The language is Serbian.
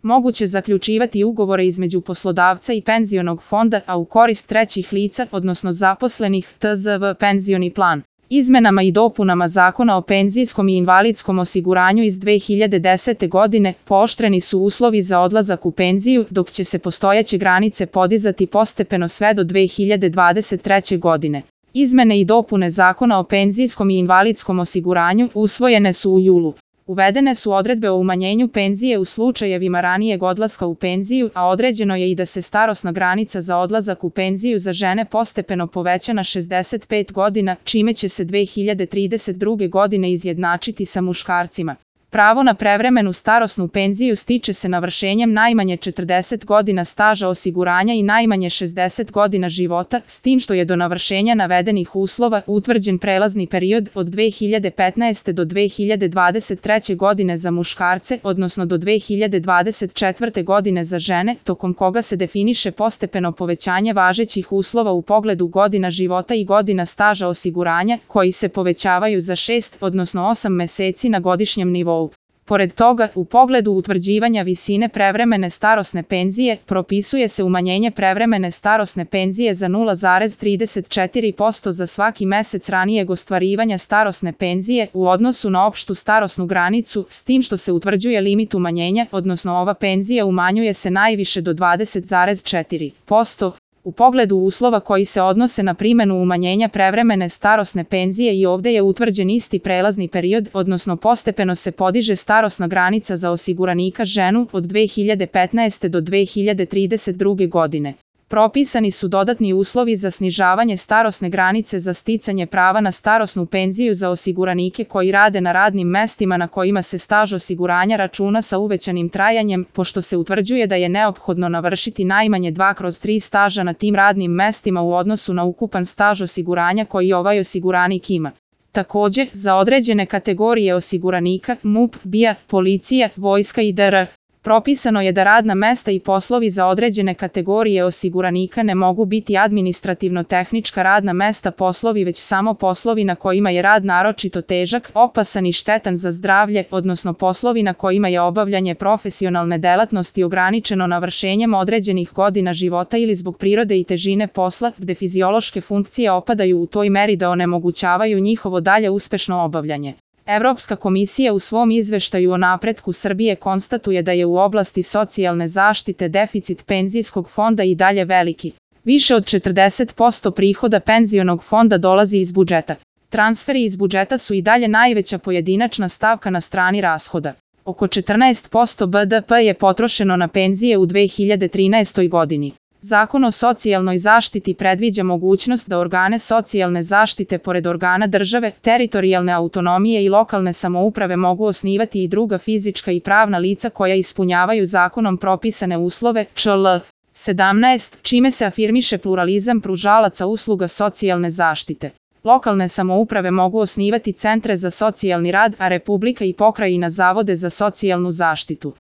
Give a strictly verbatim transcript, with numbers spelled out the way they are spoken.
moguće zaključivati ugovore između poslodavca i penzionog fonda, a u korist trećih lica, odnosno zaposlenih, T Z V penzioni plan. Izmenama i dopunama Zakona o penzijskom i invalidskom osiguranju iz dve hiljade desete. godine pooštreni su uslovi za odlazak u penziju, dok će se postojeće granice podizati postepeno sve do dve hiljade dvadeset treće. godine. Izmene i dopune Zakona o penzijskom i invalidskom osiguranju usvojene su u julu. Uvedene su odredbe o umanjenju penzije u slučajevima ranijeg odlaska u penziju, a određeno je i da se starosna granica za odlazak u penziju za žene postepeno poveća na šezdeset pet godina, čime će se dve hiljade trideset druge. godine izjednačiti sa muškarcima. Pravo na prevremenu starosnu penziju stiče se navršenjem najmanje četrdeset godina staža osiguranja i najmanje šezdeset godina života, s tim što je do navršenja navedenih uslova utvrđen prelazni period od dve hiljade petnaeste. do dve hiljade dvadeset treće. godine za muškarce, odnosno do dve hiljade dvadeset četvrte. godine za žene, tokom koga se definiše postepeno povećanje važećih uslova u pogledu godina života i godina staža osiguranja, koji se povećavaju za šest, odnosno osam meseci na godišnjem nivou. Pored toga, u pogledu utvrđivanja visine prevremene starosne penzije, propisuje se umanjenje prevremene starosne penzije za nula zarez trideset četiri posto za svaki mesec ranijeg ostvarivanja starosne penzije u odnosu na opštu starosnu granicu, s tim što se utvrđuje limit umanjenja, odnosno ova penzija umanjuje se najviše do dvadeset zarez četiri posto. U pogledu uslova koji se odnose na primjenu umanjenja prevremene starosne penzije i ovde je utvrđen isti prelazni period, odnosno postepeno se podiže starosna granica za osiguranika ženu od dve hiljade petnaeste. do dve hiljade trideset druge. godine. Propisani su dodatni uslovi za snižavanje starosne granice za sticanje prava na starosnu penziju za osiguranike koji rade na radnim mestima na kojima se staž osiguranja računa sa uvećanim trajanjem, pošto se utvrđuje da je neophodno navršiti najmanje dva kroz tri staža na tim radnim mestima u odnosu na ukupan staž osiguranja koji ovaj osiguranik ima. Takođe, za određene kategorije osiguranika, M U P, B I A, policija, vojska i D R, propisano je da radna mesta i poslovi za određene kategorije osiguranika ne mogu biti administrativno-tehnička radna mesta poslovi, već samo poslovi na kojima je rad naročito težak, opasan i štetan za zdravlje, odnosno poslovi na kojima je obavljanje profesionalne delatnosti ograničeno navršenjem određenih godina života ili zbog prirode i težine posla, gde fiziološke funkcije opadaju u toj meri da onemogućavaju njihovo dalje uspešno obavljanje. Evropska komisija u svom izveštaju o napretku Srbije konstatuje da je u oblasti socijalne zaštite deficit penzijskog fonda i dalje veliki. Više od četrdeset posto prihoda penzionog fonda dolazi iz budžeta. Transferi iz budžeta su i dalje najveća pojedinačna stavka na strani rashoda. Oko četrnaest posto B D P je potrošeno na penzije u dve hiljade trinaestoj. godini. Zakon o socijalnoj zaštiti predviđa mogućnost da organe socijalne zaštite pored organa države, teritorijalne autonomije i lokalne samouprave mogu osnivati i druga fizička i pravna lica koja ispunjavaju zakonom propisane uslove, čl. sedamnaest, čime se afirmiše pluralizam pružalaca usluga socijalne zaštite. Lokalne samouprave mogu osnivati centre za socijalni rad, a Republika i pokrajina zavode za socijalnu zaštitu.